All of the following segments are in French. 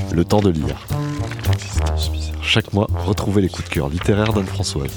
Le temps de lire. Chaque mois, retrouvez les coups de cœur littéraires d'Anne-Françoise.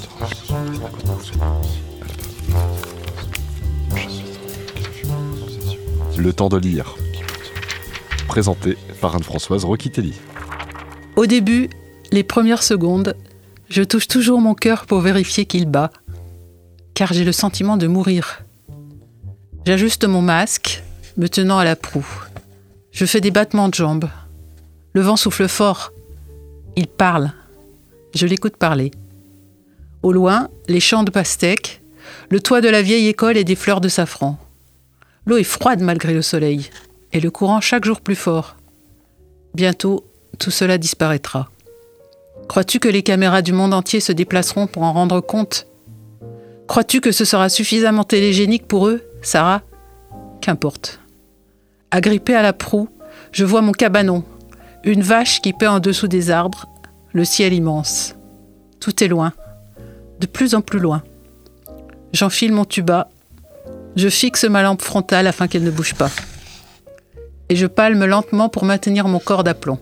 Le temps de lire. Présenté par Anne-Françoise Roquitelli. Au début, les premières secondes, je touche toujours mon cœur pour vérifier qu'il bat, car j'ai le sentiment de mourir. J'ajuste mon masque, me tenant à la proue. Je fais des battements de jambes. Le vent souffle fort. Il parle. Je l'écoute parler. Au loin, les champs de pastèques, le toit de la vieille école et des fleurs de safran. L'eau est froide malgré le soleil, et le courant chaque jour plus fort. Bientôt, tout cela disparaîtra. Crois-tu que les caméras du monde entier se déplaceront pour en rendre compte ? Crois-tu que ce sera suffisamment télégénique pour eux, Sarah ? Qu'importe. Agrippée à la proue, je vois mon cabanon, une vache qui paît en dessous des arbres, le ciel immense. Tout est loin, de plus en plus loin. J'enfile mon tuba, je fixe ma lampe frontale afin qu'elle ne bouge pas. Et je palme lentement pour maintenir mon corps d'aplomb.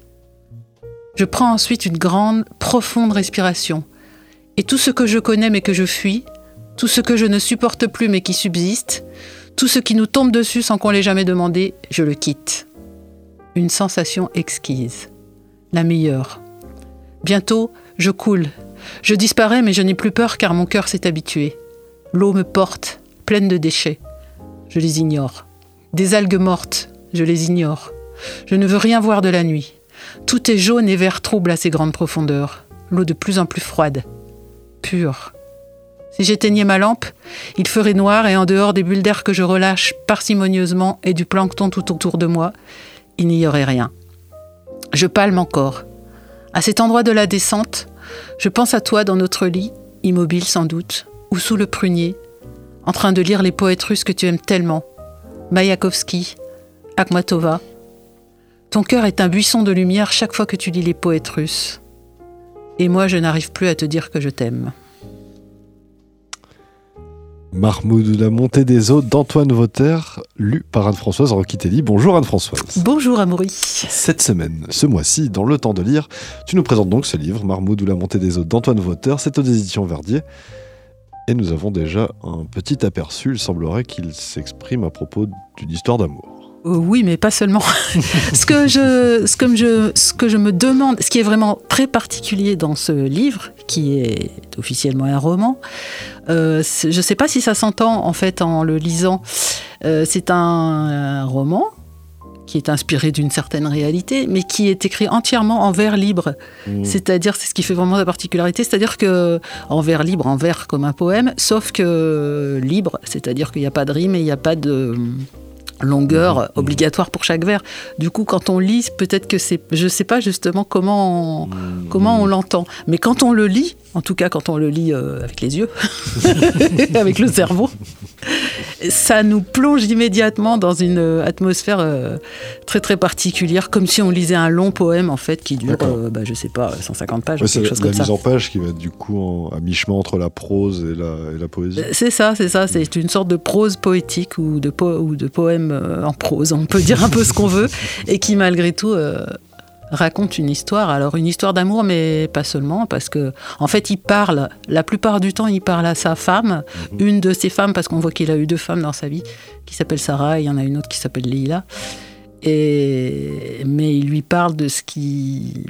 Je prends ensuite une grande, profonde respiration. Et tout ce que je connais mais que je fuis, tout ce que je ne supporte plus mais qui subsiste, tout ce qui nous tombe dessus sans qu'on l'ait jamais demandé, je le quitte. Une sensation exquise. La meilleure. Bientôt, je coule. Je disparais mais je n'ai plus peur car mon cœur s'est habitué. L'eau me porte, pleine de déchets. Je les ignore. Des algues mortes, je les ignore. Je ne veux rien voir de la nuit. Tout est jaune et vert trouble à ces grandes profondeurs. L'eau de plus en plus froide. Pure. Si j'éteignais ma lampe, il ferait noir et en dehors des bulles d'air que je relâche parcimonieusement et du plancton tout autour de moi, il n'y aurait rien. Je palme encore. À cet endroit de la descente, je pense à toi dans notre lit, immobile sans doute, ou sous le prunier, en train de lire les poètes russes que tu aimes tellement, Maïakovski, Akhmatova. Ton cœur est un buisson de lumière chaque fois que tu lis les poètes russes. Et moi, je n'arrive plus à te dire que je t'aime. Mahmoud, la montée des eaux d'Antoine Vauter, lu par Anne-Françoise Roquitelli. Bonjour Anne-Françoise. Bonjour Amaury. Cette semaine, ce mois-ci, dans Le Temps de lire, tu nous présentes donc ce livre, Mahmoud ou la montée des eaux d'Antoine Vauter. C'est aux éditions Verdier. Et nous avons déjà un petit aperçu. Il semblerait qu'il s'exprime à propos d'une histoire d'amour. Oui, mais pas seulement. Ce que je me demande, ce qui est vraiment très particulier dans ce livre, qui est officiellement un roman, je ne sais pas si ça s'entend en fait en le lisant. C'est un roman qui est inspiré d'une certaine réalité, mais qui est écrit entièrement en vers libre. C'est-à-dire, c'est ce qui fait vraiment la particularité, c'est-à-dire que en vers libre, en vers comme un poème, sauf que libre, c'est-à-dire qu'il n'y a pas de rime et il n'y a pas de longueur obligatoire pour chaque vers. Du coup, quand on lit, peut-être que c'est... Je ne sais pas justement comment on l'entend. Mais quand on le lit, en tout cas quand on le lit avec les yeux, avec le cerveau, ça nous plonge immédiatement dans une atmosphère très très particulière, comme si on lisait un long poème en fait qui dure, je sais pas, 150 pages, quelque chose comme ça. La mise en page qui va être du coup à mi-chemin entre la prose et la poésie. C'est ça. C'est une sorte de prose poétique ou de poème en prose, on peut dire un peu ce qu'on veut, et qui malgré tout raconte une histoire. Alors une histoire d'amour, mais pas seulement, parce que en fait il parle, la plupart du temps il parle à sa femme, une de ses femmes, parce qu'on voit qu'il a eu 2 femmes dans sa vie, qui s'appelle Sarah, et il y en a une autre qui s'appelle Leila, mais il lui parle de ce qui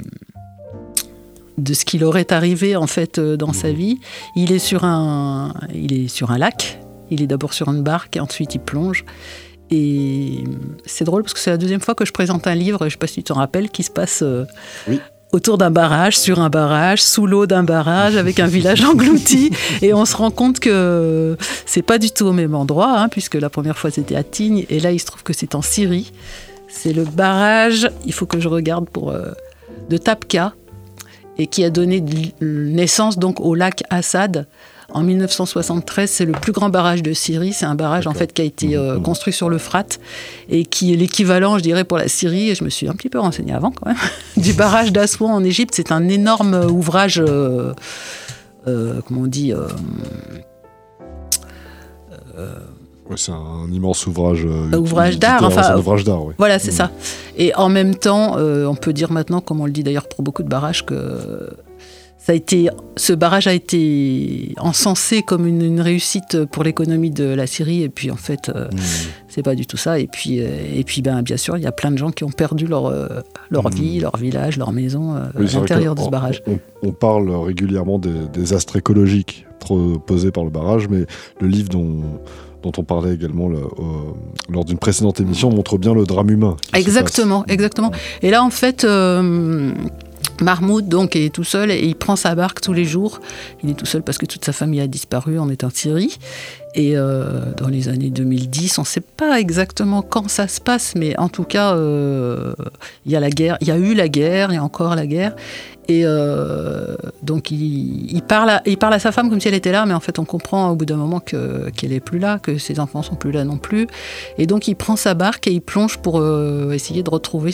leur arrivé en fait dans sa vie. Il est sur un lac, il est d'abord sur une barque et ensuite il plonge. Et c'est drôle parce que c'est la 2e fois que je présente un livre, je ne sais pas si tu t'en rappelles, qui se passe autour d'un barrage, sur un barrage, sous l'eau d'un barrage, avec un village englouti. Et on se rend compte que c'est pas du tout au même endroit, puisque la première fois c'était à Tignes, et là il se trouve que c'est en Syrie. C'est le barrage, il faut que je regarde de Tabqa, et qui a donné naissance donc au lac Assad. En 1973, c'est le plus grand barrage de Syrie. C'est un barrage en fait qui a été construit sur l'Euphrate et qui est l'équivalent, je dirais, pour la Syrie. Et je me suis un petit peu renseignée avant quand même. Du barrage d'Aswan en Égypte. C'est un énorme ouvrage, comment on dit, Ouais, c'est un immense ouvrage d'art. Enfin, un ouvrage d'art, oui. Voilà, c'est ça. Et en même temps, on peut dire maintenant, comme on le dit d'ailleurs pour beaucoup de barrages, que ce barrage a été encensé comme une réussite pour l'économie de la Syrie, et puis en fait, c'est pas du tout ça. Et puis bien sûr, il y a plein de gens qui ont perdu leur vie, leur village, leur maison à l'intérieur de ce barrage. On parle régulièrement des astres écologiques posés par le barrage, mais le livre dont on parlait également lors d'une précédente émission montre bien le drame humain. Exactement. Et là, en fait, Mahmoud donc est tout seul et il prend sa barque tous les jours. Il est tout seul parce que toute sa famille a disparu, on est en Syrie. Et dans les années 2010, on ne sait pas exactement quand ça se passe, mais en tout cas, il y a la guerre, il y a eu la guerre, il y a encore la guerre. Et donc il parle à sa femme comme si elle était là, mais en fait on comprend au bout d'un moment qu'elle n'est plus là, que ses enfants ne sont plus là non plus. Et donc il prend sa barque et il plonge pour essayer de retrouver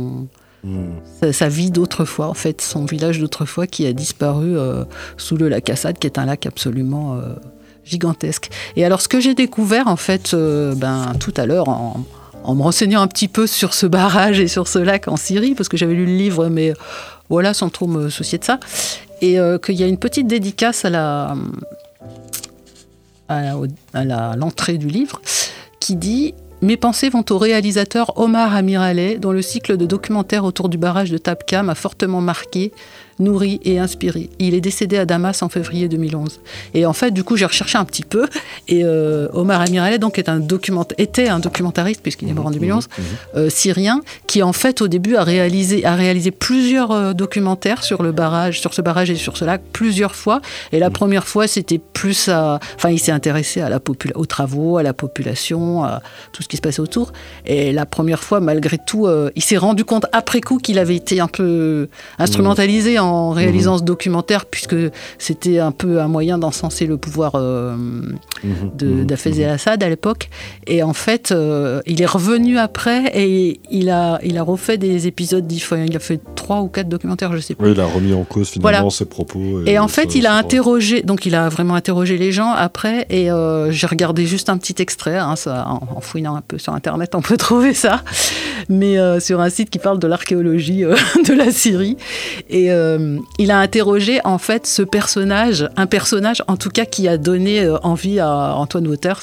sa vie d'autrefois, en fait, son village d'autrefois qui a disparu sous le lac Assad, qui est un lac absolument gigantesque. Et alors ce que j'ai découvert en fait tout à l'heure en me renseignant un petit peu sur ce barrage et sur ce lac en Syrie, parce que j'avais lu le livre, mais voilà, sans trop me soucier de ça, et qu'il y a une petite dédicace à l'entrée du livre qui dit: mes pensées vont au réalisateur Omar Amiraleh, dont le cycle de documentaires autour du barrage de Tabqa m'a fortement marqué, nourri et inspiré. Il est décédé à Damas en février 2011. Et en fait, du coup, j'ai recherché un petit peu. Et Omar Amiraleh, donc, était un documentariste, puisqu'il est mort en 2011, syrien, qui en fait, au début, a réalisé plusieurs documentaires sur ce barrage et sur ce lac, plusieurs fois. Et la première fois, c'était plus il s'est intéressé aux travaux, à la population, à tout ce qui se passait autour. Et la première fois, malgré tout, il s'est rendu compte après coup qu'il avait été un peu instrumentalisé en réalisant ce documentaire, puisque c'était un peu un moyen d'encenser le pouvoir d'Hafez el-Assad à l'époque. Et en fait, il est revenu après et il a refait des épisodes. Il a fait 3 ou 4 documentaires, je sais plus. Oui, il a remis en cause finalement ses propos. Et en fait, il a vraiment interrogé les gens après. Et j'ai regardé juste un petit extrait. En fouinant un peu sur Internet, on peut trouver ça. Mais sur un site qui parle de l'archéologie de la Syrie. Et il a interrogé en fait un personnage en tout cas qui a donné envie à Antoine Waters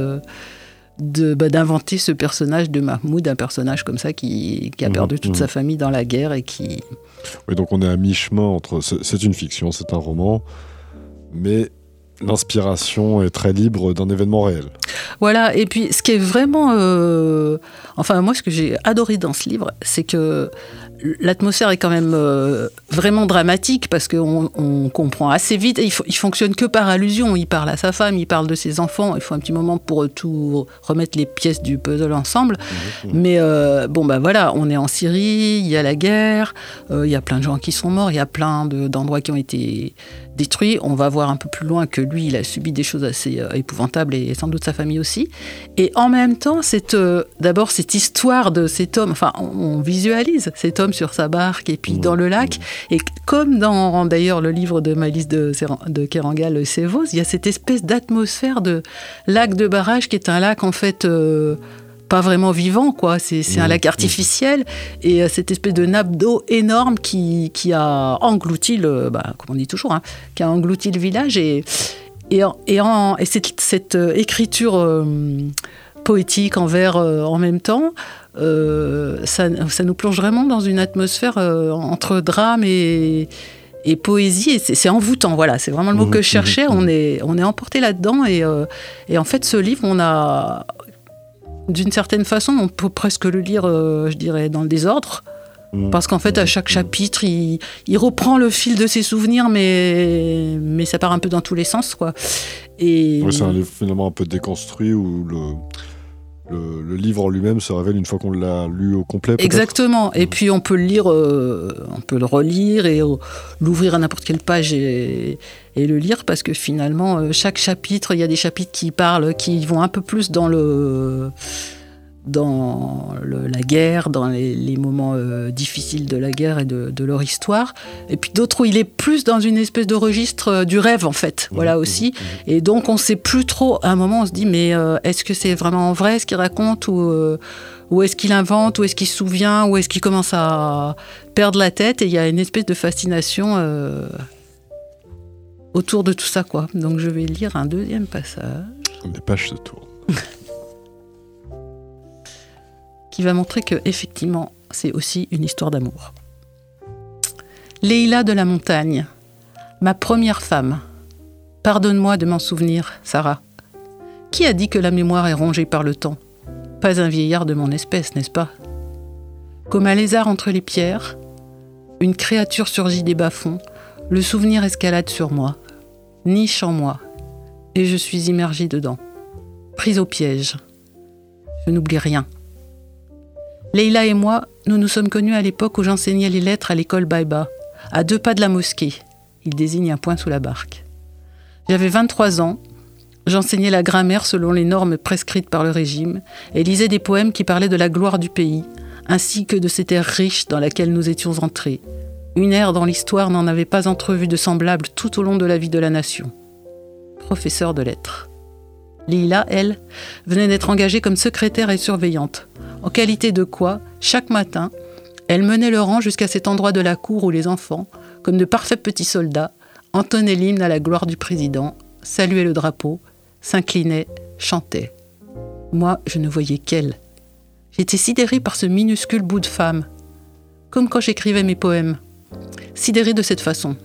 d'inventer ce personnage de Mahmoud, un personnage comme ça qui a perdu toute sa famille dans la guerre et qui... Oui, donc on est à mi-chemin entre... C'est une fiction, c'est un roman, mais l'inspiration est très libre d'un événement réel. Voilà, et puis ce qui est vraiment... moi, ce que j'ai adoré dans ce livre, c'est que l'atmosphère est quand même vraiment dramatique, parce qu'on comprend assez vite, et il fonctionne que par allusion. Il parle à sa femme, il parle de ses enfants, il faut un petit moment pour tout remettre les pièces du puzzle ensemble. Mais voilà, on est en Syrie, il y a la guerre, il y a plein de gens qui sont morts, il y a plein d'endroits qui ont été détruits. On va voir un peu plus loin que lui, il a subi des choses assez épouvantables, et sans doute sa famille aussi. Et en même temps, d'abord cette histoire de cet homme, on visualise cet homme sur sa barque et puis dans le lac, et comme dans d'ailleurs le livre de Malice de Kerangal, Sévos, il y a cette espèce d'atmosphère de lac de barrage qui est un lac en fait pas vraiment vivant, quoi. C'est un lac artificiel, et cette espèce de nappe d'eau énorme qui a englouti comme on dit toujours, qui a englouti le village, et cette écriture poétique en vers en même temps, ça nous plonge vraiment dans une atmosphère entre drame et poésie, et c'est envoûtant, voilà, c'est vraiment le mot que je cherchais. On est emporté là-dedans, et en fait ce livre, d'une certaine façon, on peut presque le lire, je dirais, dans le désordre, parce qu'en fait à chaque chapitre il reprend le fil de ses souvenirs, mais ça part un peu dans tous les sens, quoi. Et c'est un livre finalement un peu déconstruit, où le livre en lui-même se révèle une fois qu'on l'a lu au complet, peut-être. Exactement. Et puis on peut le lire, on peut le relire et l'ouvrir à n'importe quelle page et le lire, parce que finalement chaque chapitre, il y a des chapitres qui vont un peu plus dans dans la guerre, dans les moments difficiles de la guerre et de leur histoire. Et puis d'autres où il est plus dans une espèce de registre du rêve, en fait. Voilà aussi. Et donc, on ne sait plus trop. À un moment, on se dit, mais est-ce que c'est vraiment vrai ce qu'il raconte ou est-ce qu'il invente, ou est-ce qu'il se souvient, ou est-ce qu'il commence à perdre la tête? Et il y a une espèce de fascination autour de tout ça, quoi. Donc, je vais lire un deuxième passage. Les pages se tournent. Qui va montrer que, effectivement, c'est aussi une histoire d'amour. Leïla de la montagne, ma première femme. Pardonne-moi de m'en souvenir, Sarah. Qui a dit que la mémoire est rongée par le temps? Pas un vieillard de mon espèce, n'est-ce pas? Comme un lézard entre les pierres, une créature surgit des bas-fonds, le souvenir escalade sur moi, niche en moi, et je suis immergée dedans, prise au piège. Je n'oublie rien. Leïla et moi, nous nous sommes connus à l'époque où j'enseignais les lettres à l'école Baïba, à 2 pas de la mosquée. Il désigne un point sous la barque. J'avais 23 ans, j'enseignais la grammaire selon les normes prescrites par le régime et lisais des poèmes qui parlaient de la gloire du pays, ainsi que de cette ère riche dans laquelle nous étions entrés. Une ère dont l'histoire n'en avait pas entrevu de semblable tout au long de la vie de la nation. Professeur de lettres. Leïla, elle, venait d'être engagée comme secrétaire et surveillante. En qualité de quoi, chaque matin, elle menait le rang jusqu'à cet endroit de la cour où les enfants, comme de parfaits petits soldats, entonnaient l'hymne à la gloire du président, saluaient le drapeau, s'inclinaient, chantaient. Moi, je ne voyais qu'elle. J'étais sidérée par ce minuscule bout de femme, comme quand j'écrivais mes poèmes, sidérée de cette façon.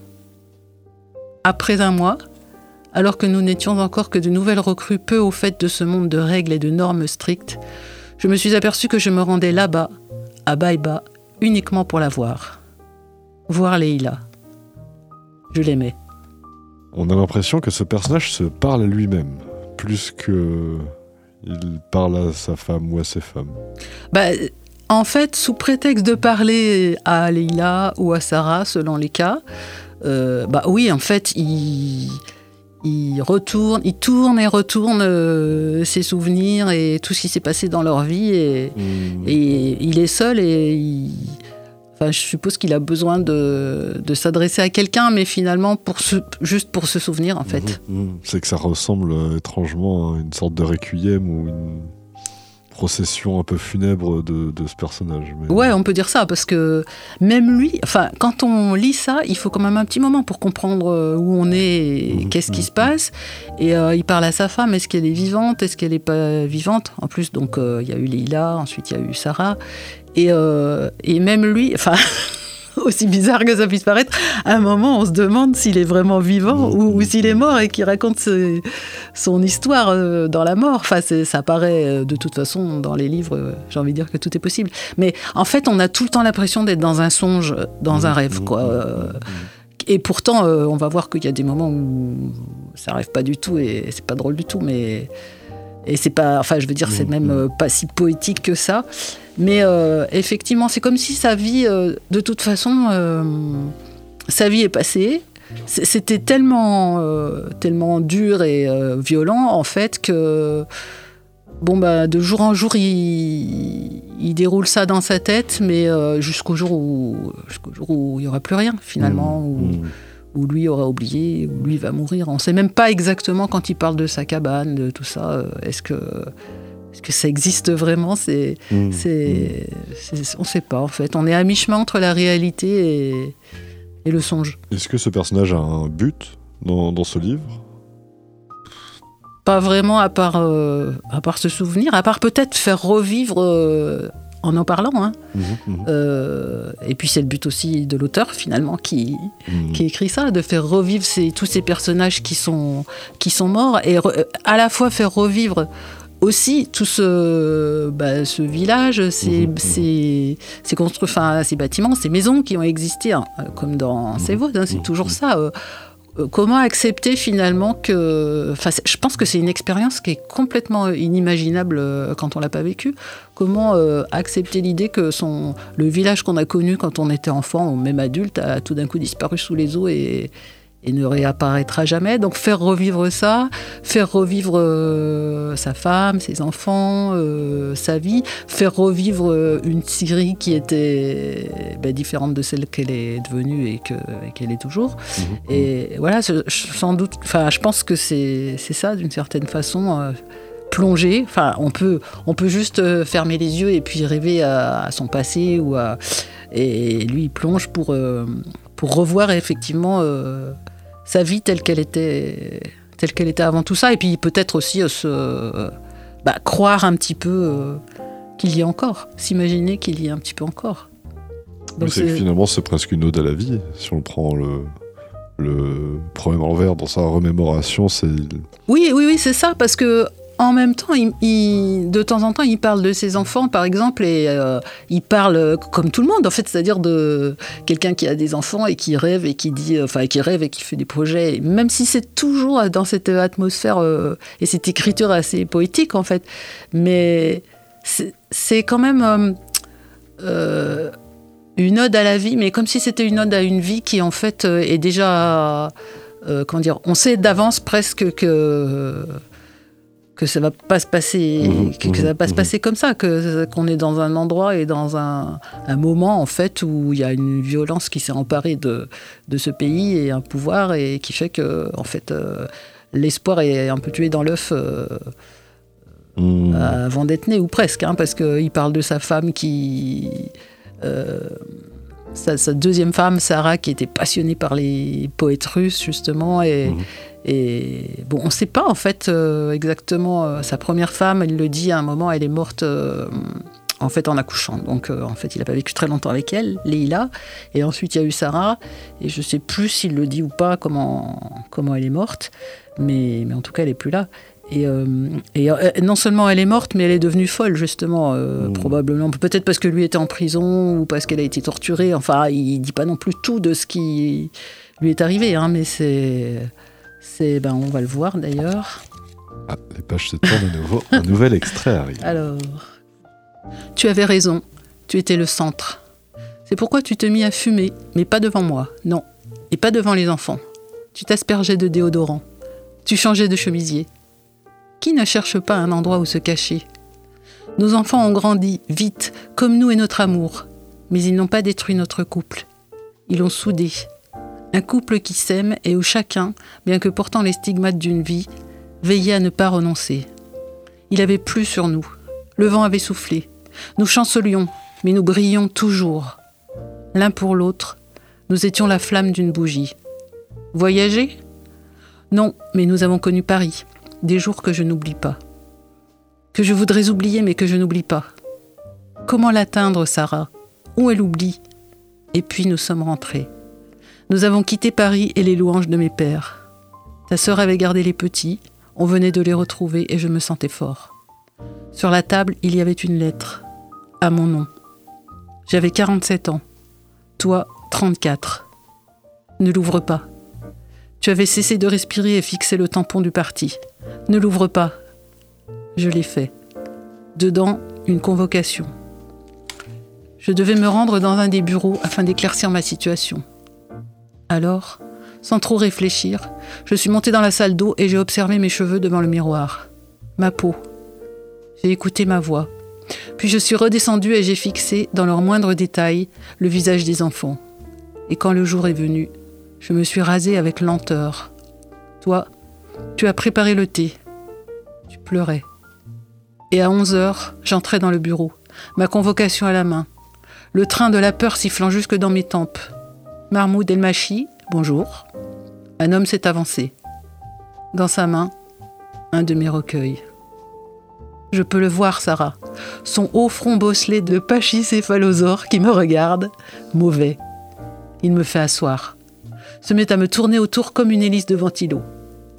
Après un mois, alors que nous n'étions encore que de nouvelles recrues peu au fait de ce monde de règles et de normes strictes, je me suis aperçue que je me rendais là-bas, à Baïba, uniquement pour la voir. Voir Leïla. Je l'aimais. On a l'impression que ce personnage se parle à lui-même, plus que il parle à sa femme ou à ses femmes. En fait, sous prétexte de parler à Leïla ou à Sarah, selon les cas, oui, en fait, il tourne et retourne ses souvenirs et tout ce qui s'est passé dans leur vie et il est seul et je suppose qu'il a besoin de s'adresser à quelqu'un, mais finalement juste pour se souvenir, en fait. C'est que ça ressemble étrangement à une sorte de requiem ou une procession un peu funèbre de ce personnage. Mais... Ouais, on peut dire ça, parce que même lui, quand on lit ça, il faut quand même un petit moment pour comprendre où on est et qu'est-ce qui se passe. Et il parle à sa femme, est-ce qu'elle est vivante, est-ce qu'elle n'est pas vivante? En plus, donc, il y a eu Leïla, ensuite il y a eu Sarah. Et même lui, aussi bizarre que ça puisse paraître, à un moment, on se demande s'il est vraiment vivant ou s'il est mort et qu'il raconte son histoire dans la mort. Ça paraît, de toute façon, dans les livres, j'ai envie de dire que tout est possible. Mais en fait, on a tout le temps l'impression d'être dans un songe, dans un rêve, quoi. Et pourtant, on va voir qu'il y a des moments où ça rêve pas du tout et c'est pas drôle du tout, mais... Et c'est pas, c'est même pas si poétique que ça. Mais effectivement, c'est comme si sa vie, de toute façon, sa vie est passée. C'était tellement dur et violent, en fait, que de jour en jour, il déroule ça dans sa tête, mais jusqu'au jour où il n'y aura plus rien, finalement, où lui aura oublié, où lui va mourir. On ne sait même pas exactement, quand il parle de sa cabane, de tout ça, est-ce que ça existe vraiment? On ne sait pas, en fait. On est à mi-chemin entre la réalité et le songe. Est-ce que ce personnage a un but dans ce livre? Pas vraiment, à part se souvenir, à part peut-être faire revivre... en parlant. Et puis c'est le but aussi de l'auteur, finalement, qui écrit ça, de faire revivre tous ces personnages qui sont morts, et à la fois faire revivre aussi tout ce village, ces bâtiments, ces maisons qui ont existé, comme dans Sévaux, c'est toujours ça. Comment accepter finalement que... je pense que c'est une expérience qui est complètement inimaginable quand on ne l'a pas vécue. Comment accepter l'idée que le village qu'on a connu quand on était enfant ou même adulte a tout d'un coup disparu sous les eaux et et ne réapparaîtra jamais. Donc faire revivre ça, faire revivre sa femme, ses enfants, sa vie, faire revivre une Syrie qui était différente de celle qu'elle est devenue et qu'elle est toujours. Et voilà, sans doute, je pense que c'est ça d'une certaine façon. Plonger, on peut juste fermer les yeux et puis rêver à son passé et lui il plonge pour revoir effectivement sa vie telle qu'elle était avant tout ça, et puis peut-être aussi croire un petit peu qu'il y a encore, s'imaginer qu'il y a un petit peu encore. Donc finalement c'est presque une ode à la vie, si on prend le problème envers dans sa remémoration. Oui, c'est ça, parce que en même temps, de temps en temps, il parle de ses enfants, par exemple, et il parle comme tout le monde, en fait, c'est-à-dire de quelqu'un qui a des enfants et qui rêve et qui dit, qui rêve et qui fait des projets, même si c'est toujours dans cette atmosphère et cette écriture assez poétique, en fait. Mais c'est quand même une ode à la vie, mais comme si c'était une ode à une vie qui, en fait, est déjà, on sait d'avance presque que ça va pas se passer, ça va pas se passer comme ça, qu'on est dans un endroit et dans un moment en fait où il y a une violence qui s'est emparée de ce pays et un pouvoir et qui fait que en fait l'espoir est un peu tué dans l'œuf avant d'être né, ou presque, parce qu'il parle de sa femme qui sa deuxième femme, Sarah, qui était passionnée par les poètes russes justement, et bon, on ne sait pas en fait exactement. Sa première femme, il le dit à un moment, elle est morte en fait en accouchant. Donc en fait, il n'a pas vécu très longtemps avec elle, Leïla. Et ensuite, il y a eu Sarah. Et je ne sais plus s'il le dit ou pas comment elle est morte. Mais en tout cas, elle n'est plus là. Et non seulement elle est morte, mais elle est devenue folle, justement, probablement. Peut-être parce que lui était en prison ou parce qu'elle a été torturée. Enfin, il ne dit pas non plus tout de ce qui lui est arrivé, mais on va le voir d'ailleurs. Ah, les pages se tournent à nouveau. Un nouvel extrait arrive. Alors, tu avais raison, tu étais le centre. C'est pourquoi tu te mis à fumer, mais pas devant moi, non. Et pas devant les enfants. Tu t'aspergeais de déodorant. Tu changeais de chemisier. Qui ne cherche pas un endroit où se cacher ? Nos enfants ont grandi, vite, comme nous et notre amour. Mais ils n'ont pas détruit notre couple. Ils l'ont soudé. Un couple qui s'aime et où chacun, bien que portant les stigmates d'une vie, veillait à ne pas renoncer. Il avait plu sur nous. Le vent avait soufflé. Nous chancelions, mais nous brillions toujours. L'un pour l'autre, nous étions la flamme d'une bougie. Voyager ? Non, mais nous avons connu Paris. Des jours que je n'oublie pas. Que je voudrais oublier, mais que je n'oublie pas. Comment l'atteindre, Sarah ? Où elle oublie ? Et puis nous sommes rentrés. Nous avons quitté Paris et les louanges de mes pères. Ta sœur avait gardé les petits, on venait de les retrouver et je me sentais fort. Sur la table, il y avait une lettre, à mon nom. J'avais 47 ans, toi 34. Ne l'ouvre pas. Tu avais cessé de respirer et fixé le tampon du parti. Ne l'ouvre pas. Je l'ai fait. Dedans, une convocation. Je devais me rendre dans un des bureaux afin d'éclaircir ma situation. Alors, sans trop réfléchir, je suis montée dans la salle d'eau et j'ai observé mes cheveux devant le miroir. Ma peau. J'ai écouté ma voix. Puis je suis redescendue et j'ai fixé, dans leurs moindres détails, le visage des enfants. Et quand le jour est venu, je me suis rasée avec lenteur. Toi, tu as préparé le thé. Tu pleurais. Et à 11h, j'entrais dans le bureau, ma convocation à la main. Le train de la peur sifflant jusque dans mes tempes. Mahmoud El-Machi, bonjour. Un homme s'est avancé. Dans sa main, un de mes recueils. Je peux le voir, Sarah. Son haut front bosselé de pachycéphalosaure qui me regarde, mauvais. Il me fait asseoir. Se met à me tourner autour comme une hélice de ventilo. Café ?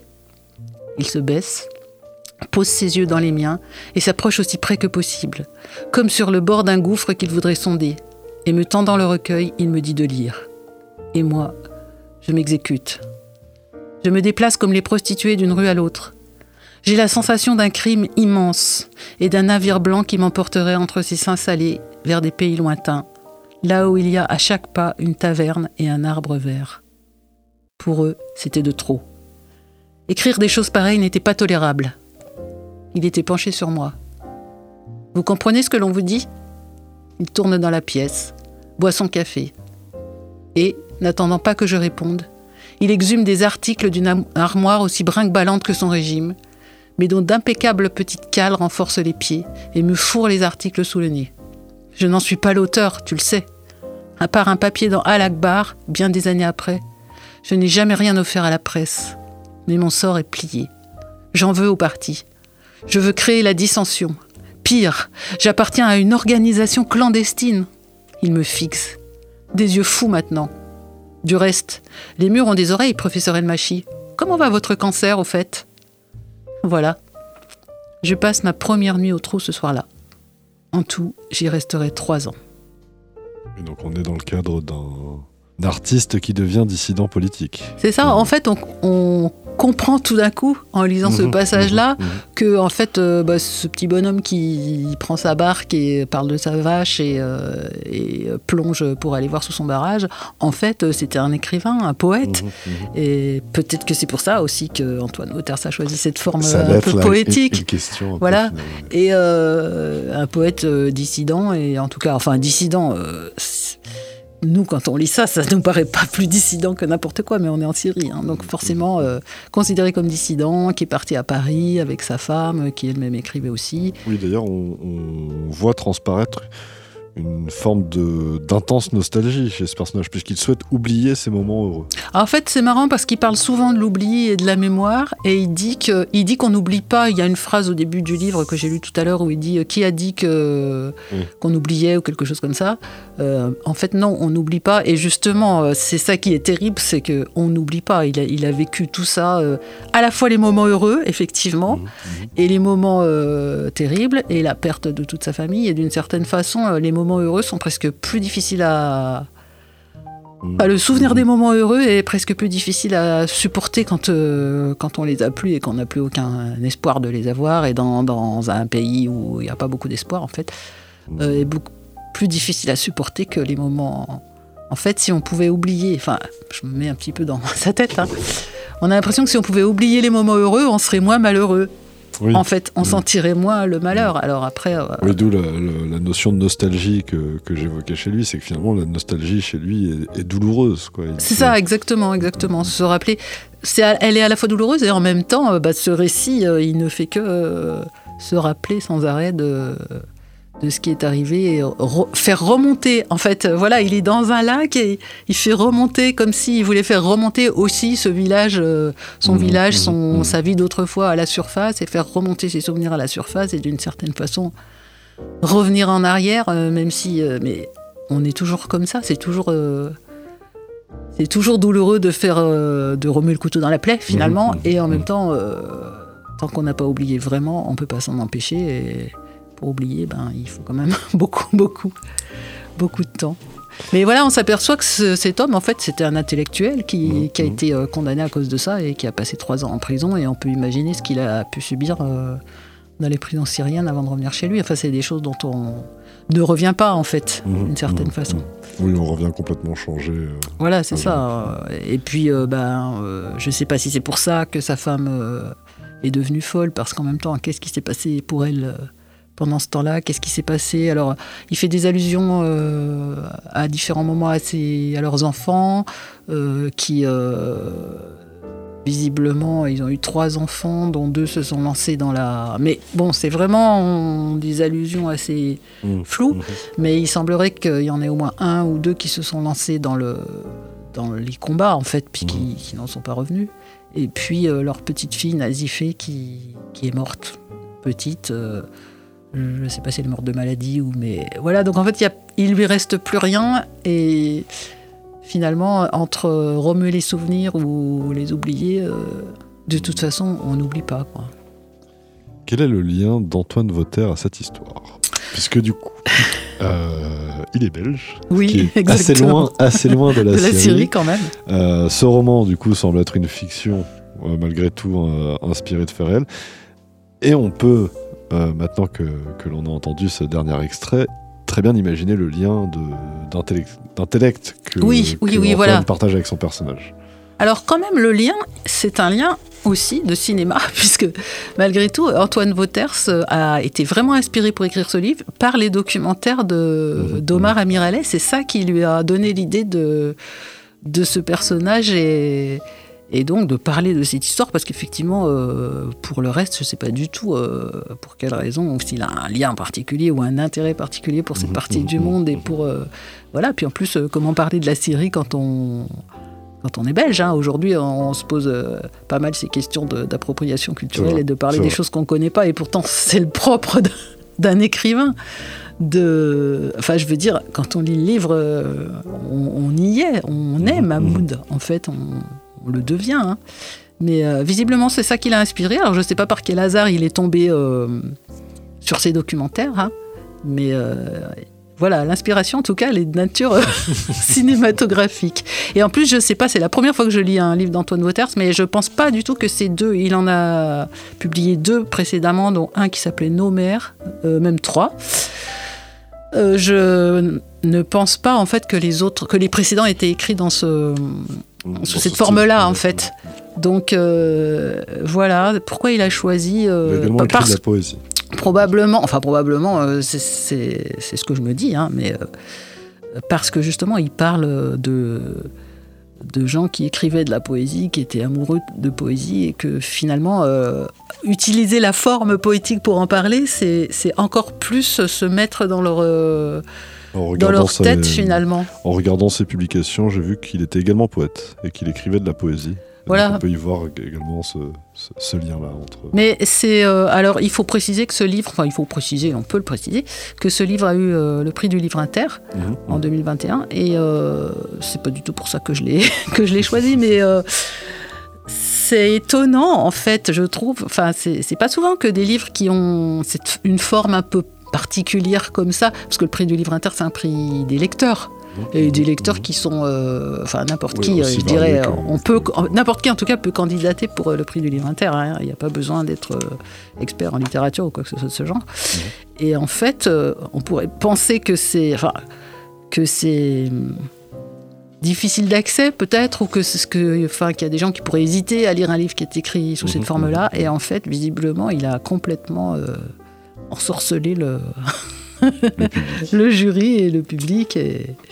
Il se baisse, pose ses yeux dans les miens et s'approche aussi près que possible, comme sur le bord d'un gouffre qu'il voudrait sonder. Et me tendant le recueil, il me dit de lire. Et moi, je m'exécute. Je me déplace comme les prostituées d'une rue à l'autre. J'ai la sensation d'un crime immense et d'un navire blanc qui m'emporterait entre ses seins salés vers des pays lointains, là où il y a à chaque pas une taverne et un arbre vert. Pour eux, c'était de trop. Écrire des choses pareilles n'était pas tolérable. Il était penché sur moi. « Vous comprenez ce que l'on vous dit ?» Il tourne dans la pièce, boit son café. Et, n'attendant pas que je réponde, il exhume des articles d'une armoire aussi brinque-ballante que son régime, mais dont d'impeccables petites cales renforcent les pieds et me fourrent les articles sous le nez. Je n'en suis pas l'auteur, tu le sais. À part un papier dans Al-Akbar, bien des années après, je n'ai jamais rien offert à la presse. Mais mon sort est plié. J'en veux au parti. Je veux créer la dissension. Pire, j'appartiens à une organisation clandestine. Il me fixe. Des yeux fous maintenant. Du reste, les murs ont des oreilles, professeur Elmachi. Comment va votre cancer, au fait ? Voilà. Je passe ma première nuit au trou ce soir-là. En tout, j'y resterai 3 ans. Et donc on est dans le cadre d'un artiste qui devient dissident politique. C'est ça, en fait, on comprend tout d'un coup, en lisant ce passage-là, que en fait, ce petit bonhomme qui prend sa barque et parle de sa vache et plonge pour aller voir sous son barrage, en fait, c'était un écrivain, un poète. Et peut-être que c'est pour ça aussi qu'Antoine Waters a choisi cette forme un peu poétique. Une question voilà. Et un poète dissident, et en tout cas, enfin, dissident... Nous, quand on lit ça, ça ne nous paraît pas plus dissident que n'importe quoi, mais on est en Syrie. Hein, donc forcément, considéré comme dissident, qui est parti à Paris avec sa femme, qui elle-même écrivait aussi. Oui, d'ailleurs, on voit transparaître une forme d'intense nostalgie chez ce personnage, puisqu'il souhaite oublier ces moments heureux. En fait, c'est marrant parce qu'il parle souvent de l'oubli et de la mémoire, et il dit qu'on n'oublie pas. Il y a une phrase au début du livre que j'ai lu tout à l'heure où il dit « Qui a dit qu'on oubliait ?» ou quelque chose comme ça. En fait, non, on n'oublie pas. Et justement, c'est ça qui est terrible, c'est qu'on n'oublie pas. Il a vécu tout ça, à la fois les moments heureux, effectivement, et les moments terribles, et la perte de toute sa famille. Et d'une certaine façon, les moments heureux sont presque plus difficiles à... Enfin, le souvenir des moments heureux est presque plus difficile à supporter quand on les a plus et qu'on n'a plus aucun espoir de les avoir, et dans un pays où il n'y a pas beaucoup d'espoir, en fait, est beaucoup plus difficile à supporter que les moments... En fait, si on pouvait oublier... Enfin, je me mets un petit peu dans sa tête, hein. On a l'impression que si on pouvait oublier les moments heureux, on serait moins malheureux. Oui. En fait, on sentirait moins le malheur. Alors après... Oui, d'où la notion de nostalgie que j'évoquais chez lui, c'est que finalement, la nostalgie chez lui est douloureuse, quoi. C'est ça, exactement. Se rappeler... elle est à la fois douloureuse et en même temps, ce récit, il ne fait que se rappeler sans arrêt de ce qui est arrivé, et faire remonter, en fait, voilà, il est dans un lac et il fait remonter, comme s'il voulait faire remonter aussi ce village, sa vie d'autrefois à la surface, et faire remonter ses souvenirs à la surface, et d'une certaine façon revenir en arrière, même si, mais on est toujours comme ça, c'est toujours douloureux de remuer le couteau dans la plaie, finalement, et en même temps, tant qu'on n'a pas oublié vraiment, on peut pas s'en empêcher, et pour oublier, il faut quand même beaucoup de temps. Mais voilà, on s'aperçoit que cet homme, en fait, c'était un intellectuel qui a été condamné à cause de ça et qui a passé 3 ans en prison, et on peut imaginer ce qu'il a pu subir dans les prisons syriennes avant de revenir chez lui. Enfin, c'est des choses dont on ne revient pas, en fait, d'une certaine façon. Oui, on revient complètement changé. Voilà, c'est ça. Et puis, je ne sais pas si c'est pour ça que sa femme est devenue folle, parce qu'en même temps, qu'est-ce qui s'est passé pour elle pendant ce temps-là, qu'est-ce qui s'est passé ? Alors, il fait des allusions à différents moments à leurs enfants, qui, visiblement, ils ont eu 3 enfants, dont 2 se sont lancés dans la... Mais bon, c'est vraiment des allusions assez floues, mais il semblerait qu'il y en ait au moins 1 ou 2 qui se sont lancés dans les combats, en fait, puis qui n'en sont pas revenus. Et puis, leur petite fille, Nazifé, qui est morte, petite... je ne sais pas si elle est morte de maladie mais voilà, donc en fait il lui reste plus rien, et finalement entre remuer les souvenirs ou les oublier, de toute façon on n'oublie pas, quoi. Quel est le lien d'Antoine Waters à cette histoire ? Puisque du coup il est belge, oui, qui est exactement. assez loin de la Syrie quand même. Ce roman du coup semble être une fiction malgré tout inspirée de faits réels, et on peut maintenant que l'on a entendu ce dernier extrait, très bien imaginer le lien d'intellect que Antoine voilà. partage avec son personnage. Alors quand même, le lien, c'est un lien aussi de cinéma, puisque malgré tout, Antoine Wauters a été vraiment inspiré pour écrire ce livre par les documentaires d'Omar Amiraleh. C'est ça qui lui a donné l'idée de ce personnage et donc de parler de cette histoire, parce qu'effectivement, pour le reste, je ne sais pas du tout pour quelle raison, ou s'il a un lien particulier ou un intérêt particulier pour cette partie du monde. Et pour, voilà. Puis en plus, comment parler de la Syrie quand on est belge, hein. Aujourd'hui, on se pose pas mal ces questions d'appropriation culturelle et de parler des choses qu'on ne connaît pas. Et pourtant, c'est le propre d'un écrivain. Enfin, je veux dire, quand on lit le livre, on y est, on est Mahmoud. En fait, on le devient. Hein. Mais visiblement, c'est ça qui l'a inspiré. Alors, je ne sais pas par quel hasard il est tombé sur ces documentaires, hein. Mais... voilà, l'inspiration, en tout cas, elle est de nature cinématographique. Et en plus, je ne sais pas, c'est la première fois que je lis un livre d'Antoine Wauters, mais je ne pense pas du tout que c'est 2. Il en a publié 2 précédemment, dont un qui s'appelait Nos mères, même 3. Je ne pense pas, en fait, que les précédents étaient écrits sous cette forme-là, en fait. Donc, voilà, pourquoi il a choisi... il a également écrit de la poésie. Probablement, c'est ce que je me dis, hein, mais parce que justement, il parle de gens qui écrivaient de la poésie, qui étaient amoureux de poésie, et que finalement, utiliser la forme poétique pour en parler, c'est encore plus se mettre dans leur tête, finalement. En regardant ses publications, j'ai vu qu'il était également poète et qu'il écrivait de la poésie. Voilà. Donc on peut y voir également ce lien-là entre... Mais c'est... alors, il faut préciser que ce livre... Enfin, on peut le préciser, que ce livre a eu le prix du Livre Inter en 2021. Et c'est pas du tout pour ça que je l'ai choisi, mais... c'est étonnant, en fait, je trouve. Enfin, c'est pas souvent que des livres qui ont une forme un peu particulière comme ça, parce que le prix du Livre Inter, c'est un prix des lecteurs. Et des lecteurs qui sont, enfin n'importe qui, je dirais, n'importe qui en tout cas peut candidater pour le prix du Livre Inter. Hein. Il n'y a pas besoin d'être expert en littérature ou quoi que ce soit de ce genre. Et en fait, on pourrait penser que c'est difficile d'accès peut-être, ou qu'il y a des gens qui pourraient hésiter à lire un livre qui est écrit sous cette forme-là. Et en fait, visiblement, il a complètement ensorcelé le jury et le public.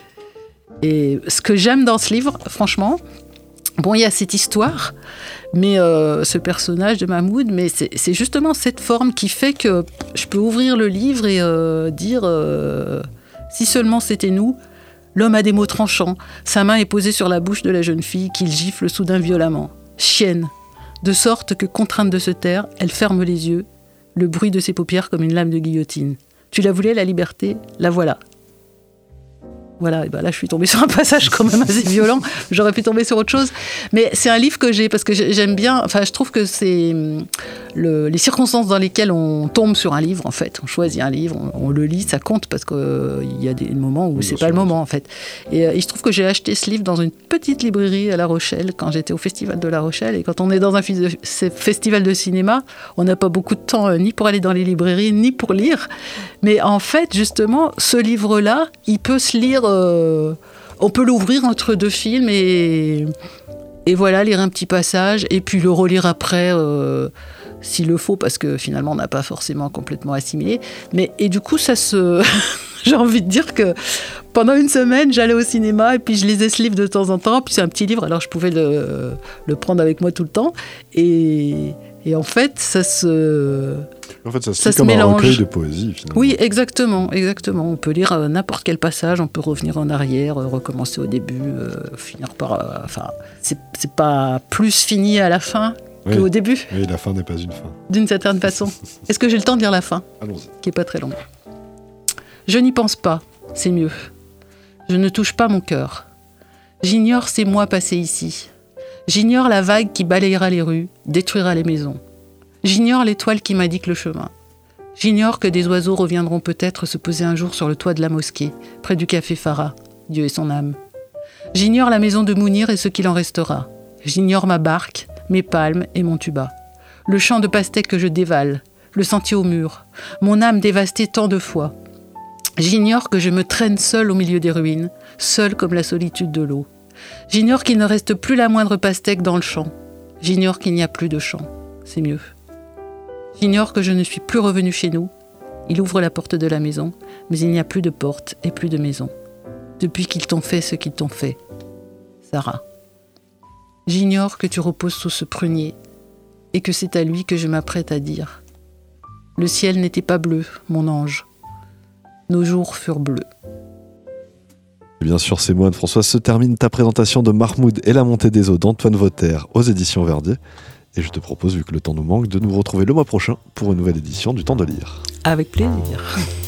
Et ce que j'aime dans ce livre, franchement, bon, il y a cette histoire, mais ce personnage de Mahmoud, mais c'est justement cette forme qui fait que je peux ouvrir le livre et dire si seulement c'était nous. L'homme a des mots tranchants, sa main est posée sur la bouche de la jeune fille qu'il gifle soudain violemment. Chienne, de sorte que, contrainte de se taire, elle ferme les yeux, le bruit de ses paupières comme une lame de guillotine. Tu la voulais, la liberté, la voilà. Voilà, et ben là je suis tombée sur un passage quand même assez violent, j'aurais pu tomber sur autre chose, mais c'est un livre que j'ai, parce que j'aime bien, enfin je trouve que c'est les circonstances dans lesquelles on tombe sur un livre, en fait, on choisit un livre, on le lit, ça compte, parce qu'il y a des moments où c'est pas le moment, en fait. Et il se trouve que j'ai acheté ce livre dans une petite librairie à La Rochelle, quand j'étais au Festival de La Rochelle, et quand on est dans un festival de cinéma, on n'a pas beaucoup de temps ni pour aller dans les librairies, ni pour lire, mais en fait, justement, ce livre-là, il peut se lire. On peut l'ouvrir entre 2 films et voilà, lire un petit passage et puis le relire après s'il le faut, parce que finalement on n'a pas forcément complètement assimilé. Et du coup, j'ai envie de dire que pendant une semaine, j'allais au cinéma et puis je lisais ce livre de temps en temps. Puis c'est un petit livre, alors je pouvais le prendre avec moi tout le temps. Et en fait, ça se comme mélange. Un recueil de poésie, finalement. Oui, exactement. On peut lire n'importe quel passage, on peut revenir en arrière, recommencer au début, finir par... Enfin, c'est pas plus fini à la fin qu'au début. Oui, la fin n'est pas une fin. D'une certaine façon. Est-ce que j'ai le temps de lire la fin ? Allons-y. Qui est pas très longue. Je n'y pense pas, c'est mieux. Je ne touche pas mon cœur. J'ignore ces mois passés ici. J'ignore la vague qui balayera les rues, détruira les maisons. J'ignore l'étoile qui m'indique le chemin. J'ignore que des oiseaux reviendront peut-être se poser un jour sur le toit de la mosquée, près du café Farah, Dieu et son âme. J'ignore la maison de Mounir et ce qu'il en restera. J'ignore ma barque, mes palmes et mon tuba. Le champ de pastèques que je dévale, le sentier au mur, mon âme dévastée tant de fois. J'ignore que je me traîne seule au milieu des ruines, seule comme la solitude de l'eau. J'ignore qu'il ne reste plus la moindre pastèque dans le champ. J'ignore qu'il n'y a plus de champ. C'est mieux. J'ignore que je ne suis plus revenue chez nous. Il ouvre la porte de la maison, mais il n'y a plus de porte et plus de maison. Depuis qu'ils t'ont fait ce qu'ils t'ont fait. Sarah. J'ignore que tu reposes sous ce prunier et que c'est à lui que je m'apprête à dire. Le ciel n'était pas bleu, mon ange. Nos jours furent bleus. Et bien sûr, ces mots, Anne-Françoise, se termine ta présentation de Marmoud et la montée des eaux d'Antoine Vauter aux éditions Verdier. Et je te propose, vu que le temps nous manque, de nous retrouver le mois prochain pour une nouvelle édition du Temps de lire. Avec plaisir.